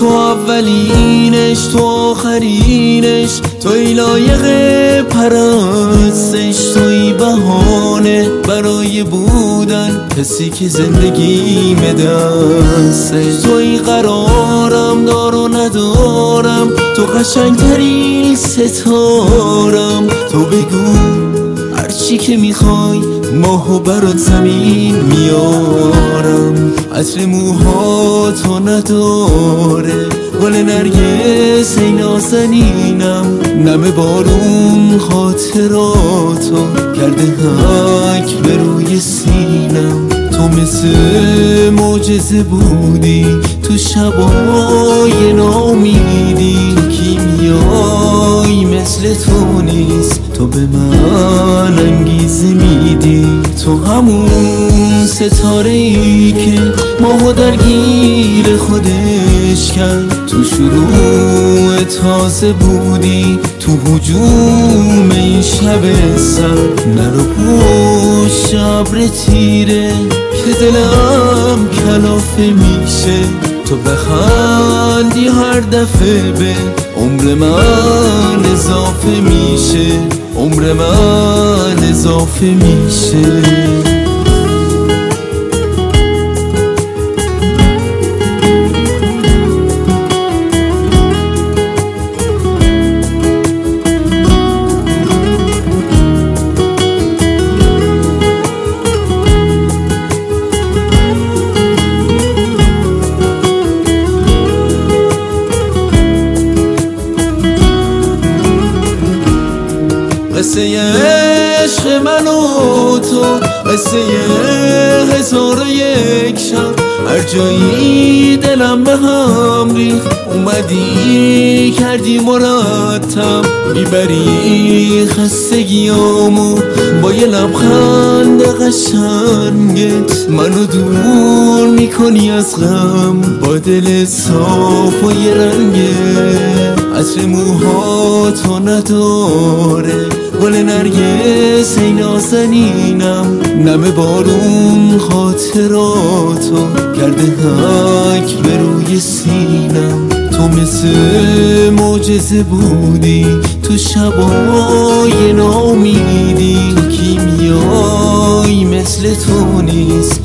اولینش، تو آخرینش، توی لایق پرستش، توی بهانه برای بودن کسی که زندگی دستش، توی قرارم دار و ندارم، تو قشنگترین ستارم. تو بگو هرچی که میخوای ماهو برات زمین میارم. عطر موهاتو نداره گل نرگس ای نازنینم، نم بارون خاطراتو کرده حک به روی سینم. تو مثل معجزه بودی تو شبای نامیدی، تو کیمیایی مثل تو نیست، تو به من انگیزه میدی. تو همون ستاره ای که ماهو درگیر خودش کرد، تو شروع تازه بودی تو هجوم این شب سر. نرو پشت ابر تیره که دلم کلافه میشه، تو بخندی هر دفعه به عمر من اضافه میشه، عمر من اضافه میشه. قصه عشق من و تو، قصه 1001 شب، هر جایی دلم به هم ریخت اومدی کردی مرتب، میبری خستگیامو با یه لبخند قشنگت، منو دور میکنی از غم با دل صاف و یه رنگت. عطر موهاتو نداره گل نرگس ای نازنینم، نم بارون خاطراتو کرده حک به روی سینم. تو مثل معجزه بودی تو شبای نامیدی، تو کیمیایی مثل تو نیست،